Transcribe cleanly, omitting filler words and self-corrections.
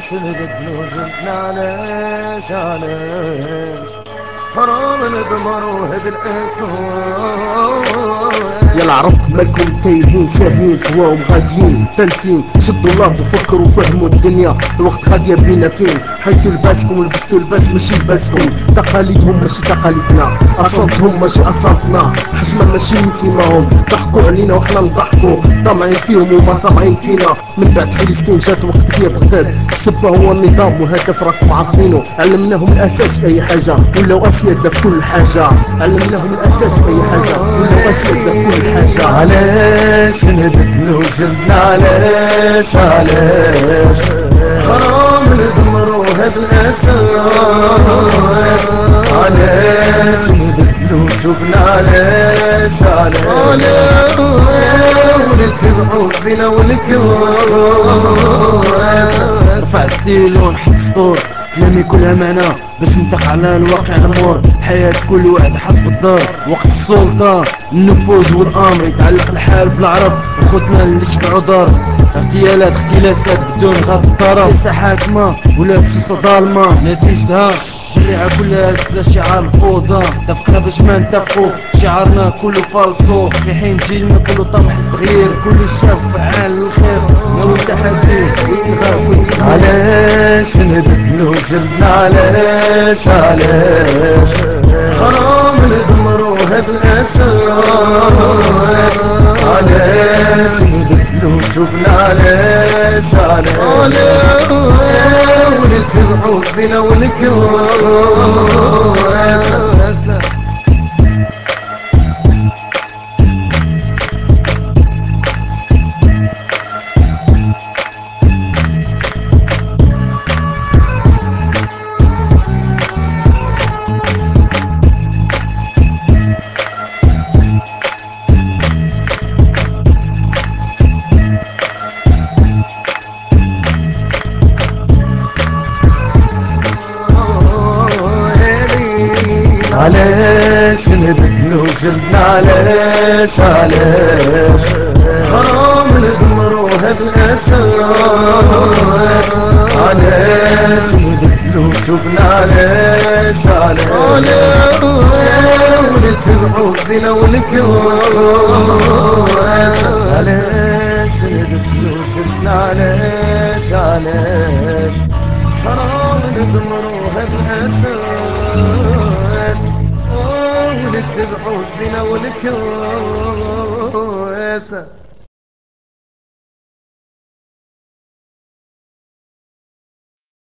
نبدلو زدنا علاش حرام ندمرو هاد يا الاسود. العرب مالكم تايهين ساهين فواهم غاديين تالفين، شدوا اللاب وفكروا فهموا الدنيا، الوقت غادي بينا فين، حيدوا لباسكم ولبستوا لباس ماشي لباسكم، تقاليدهم ماشي تقاليدنا، اصالتهم ماشي اصالتنا، حشمة ماشي من سيماهم، ضحكوا علينا وحنا نضحكوا، طامعين فيهم وما طامعين فينا، من بعد فلسطين جات وقت كتيا بغداد، السبة هو النظام والهدف راكم عارفينه، علمناهم الاساس في اي حاجة ولاو اسيادنا في كل حاجة، علمناهم الاساس في اي حاجة ولاو اسيادنا في كل حاجة. علاش نبدلو جلدنا علاش حرام ندمرو هاد الاساس. علاش نبدلو جبنا علاش ونتبعو الزنا والكواس. رفع ستيل ونحط سطور، كلامي كلها معنى باش نطق على الواقع الامور، حياة كل واحد حسب الدار، وقت السلطة النفوذ والامر، يتعلق الحال بالعرب وخوتنا اللي شفعوا دار، اغتيالات اختلاسات بدون غض الطرف، سياسة حاكمة ولا بسيسة ظالمة، نتيجتها الشريعة كلها تبدا شعار الفوضى، اتفقنا باش ما نتفقوا، شعارنا كله فالصو، في حين جيلنا كله طمح التغيير، كل شاب فعال للخير، ناوي التحدي والالغاء والتغيير. علاش نبدلو جلدنا علاش حرام ندمرو هاد الاساس. علاش نبدلو جبنا علاش ونتبعو الزنا والكواس. علاش نبدلو جلدنا علاش حرام ندمرو هاد الاساس. علاش نبدلو جبنا علاش ونتبعو الزنا والكواس. علاش نبدلو جلدنا علاش حرام ندمرو هاد الاساس، ونتبعو الزنا والكواس.